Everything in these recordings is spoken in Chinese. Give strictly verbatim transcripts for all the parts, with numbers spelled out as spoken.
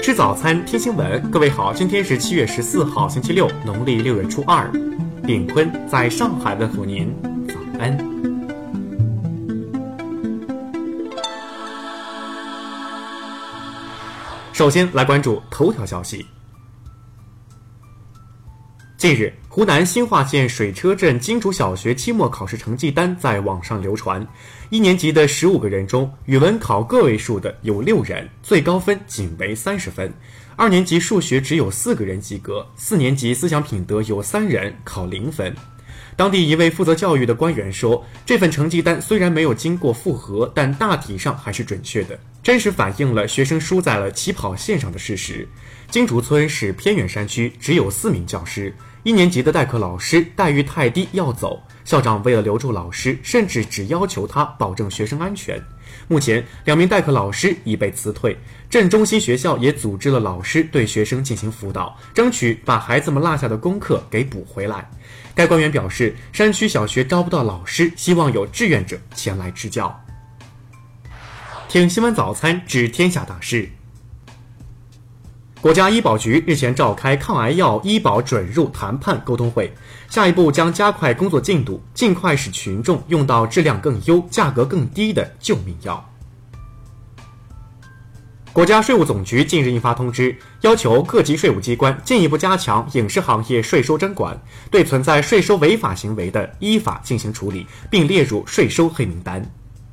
吃早餐，听新闻。各位好，今天是七月十四号，星期六，农历六月初二。炳坤在上海问候您，早安。首先来关注头条消息。近日，湖南新化县水车镇金竹小学期末考试成绩单在网上流传。一年级的十五个人中，语文考个位数的有六人，最高分仅为三十分；二年级数学只有四个人及格，四年级思想品德有三人考零分。当地一位负责教育的官员说，这份成绩单虽然没有经过复核，但大体上还是准确的，真实反映了学生输在了起跑线上的事实。金竹村是偏远山区，只有四名教师，一年级的代课老师待遇太低要走，校长为了留住老师，甚至只要求他保证学生安全。目前两名代课老师已被辞退，镇中心学校也组织了老师对学生进行辅导，争取把孩子们落下的功课给补回来。该官员表示，山区小学招不到老师，希望有志愿者前来支教。听新闻早餐知天下大事。国家医保局日前召开抗癌药医保准入谈判沟通会，下一步将加快工作进度，尽快使群众用到质量更优、价格更低的救命药。国家税务总局近日印发通知，要求各级税务机关进一步加强影视行业税收征管，对存在税收违法行为的依法进行处理，并列入税收黑名单。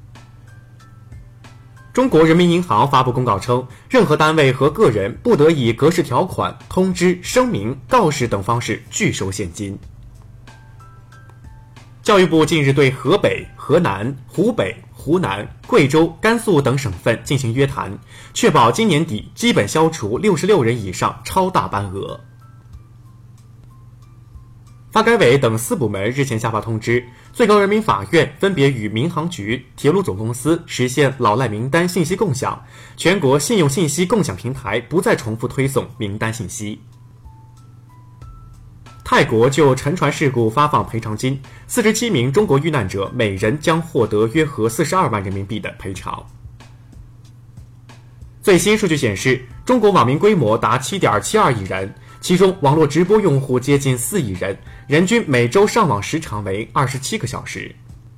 中国人民银行发布公告称，任何单位和个人不得以格式条款、通知、声明、告示等方式拒收现金。教育部近日对河北、河南、湖北、湖南、贵州、甘肃等省份进行约谈，确保今年底基本消除六十六人以上超大班额。发改委等四部门日前下发通知，最高人民法院分别与民航局、铁路总公司实现老赖名单信息共享，全国信用信息共享平台不再重复推送名单信息。泰国就沉船事故发放赔偿金，四十七名中国遇难者每人将获得约合四十二万人民币的赔偿。最新数据显示，中国网民规模达 七点七二亿人，其中网络直播用户接近四亿人，人均每周上网时长为二十七个小时。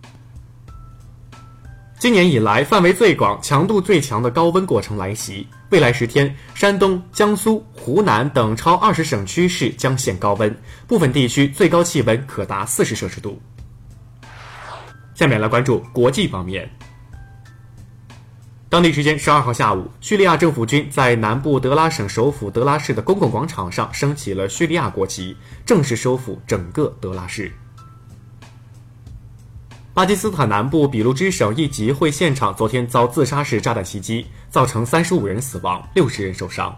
今年以来范围最广、强度最强的高温过程来袭，未来十天，山东、江苏、湖南等超二十省区市将现高温，部分地区最高气温可达四十摄氏度。下面来关注国际方面。当地时间十二号下午，叙利亚政府军在南部德拉省首府德拉市的公共广场上升起了叙利亚国旗，正式收复整个德拉市。巴基斯坦南部俾路支省一集会现场昨天遭自杀式炸弹袭击，造成三十五人死亡，六十人受伤。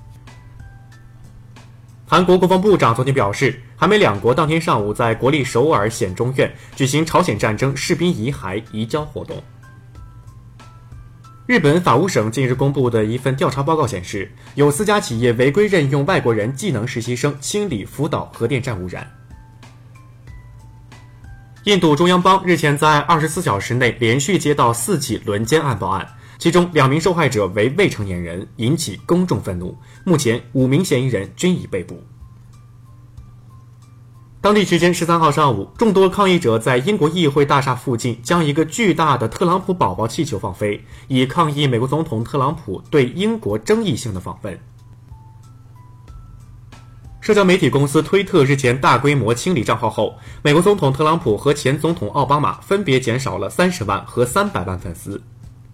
韩国国防部长昨天表示，韩美两国当天上午在国立首尔显中院举行朝鲜战争士兵遗骸移交活动。日本法务省近日公布的一份调查报告显示，有四家企业违规任用外国人技能实习生清理福岛核电站污染。印度中央邦日前在二十四小时内连续接到四起轮奸案报案，其中两名受害者为未成年人，引起公众愤怒。目前五名嫌疑人均已被捕。当地时间十三号上午，众多抗议者在英国议会大厦附近将一个巨大的特朗普宝宝气球放飞，以抗议美国总统特朗普对英国争议性的访问。社交媒体公司推特日前大规模清理账号后，美国总统特朗普和前总统奥巴马分别减少了三十万和三百万粉丝。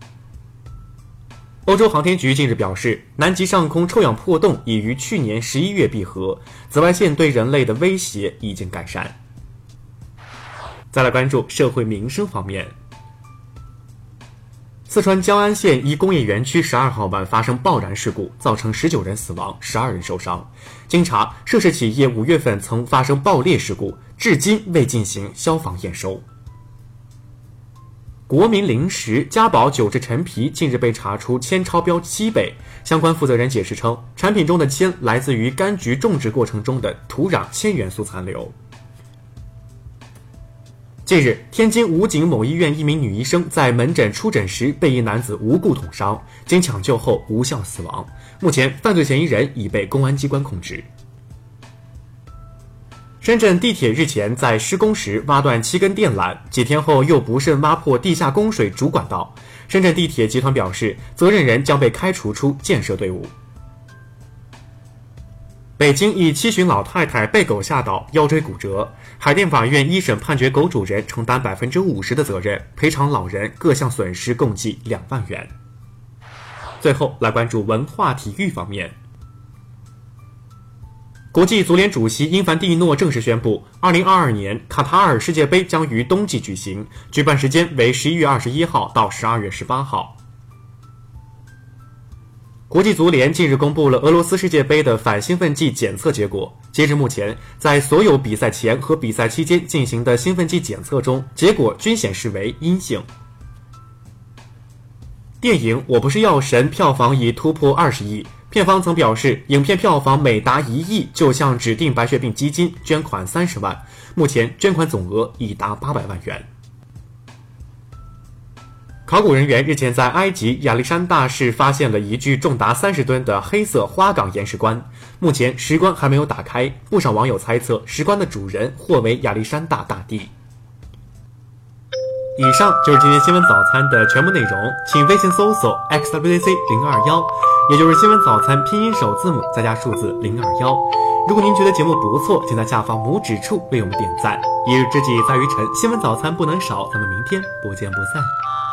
欧洲航天局近日表示，南极上空臭氧破洞已于去年十一月闭合，紫外线对人类的威胁已经改善。再来关注社会民生方面。四川江安县一工业园区十二号晚发生爆燃事故，造成十九人死亡，十二人受伤。经查，涉事企业五月份曾发生爆裂事故，至今未进行消防验收。国民零食嘉宝九制陈皮近日被查出铅超标七倍，相关负责人解释称，产品中的铅来自于柑橘种植过程中的土壤铅元素残留。 近日，天津武警某医院一名女医生在门诊出诊时被一男子无故捅伤，经抢救后无效死亡。目前，犯罪嫌疑人已被公安机关控制。深圳地铁日前在施工时挖断七根电缆，几天后又不慎挖破地下供水主管道。深圳地铁集团表示，责任人将被开除出建设队伍。北京一七旬老太太被狗吓倒，腰椎骨折。海淀法院一审判决狗主人承担百分之五十的责任，赔偿老人各项损失共计两万元。最后来关注文化体育方面。国际足联主席因凡蒂诺正式宣布，二零二二年卡塔尔世界杯将于冬季举行，举办时间为十一月二十一号到十二月十八号。国际足联近日公布了俄罗斯世界杯的反兴奋剂检测结果，截至目前，在所有比赛前和比赛期间进行的兴奋剂检测中，结果均显示为阴性。电影《我不是药神》票房已突破二十亿，片方曾表示，影片票房每达一亿就向指定白血病基金捐款三十万，目前捐款总额已达八百万元。考古人员日前在埃及亚历山大市发现了一具重达三十吨的黑色花岗岩石棺，目前石棺还没有打开，不少网友猜测石棺的主人或为亚历山大大帝。以上就是今天新闻早餐的全部内容，请微信搜索 X W C 零二一，也就是新闻早餐拼音首字母再加数字零二一。如果您觉得节目不错，请在下方拇指处为我们点赞。一日之计在于晨，新闻早餐不能少，咱们明天不见不散。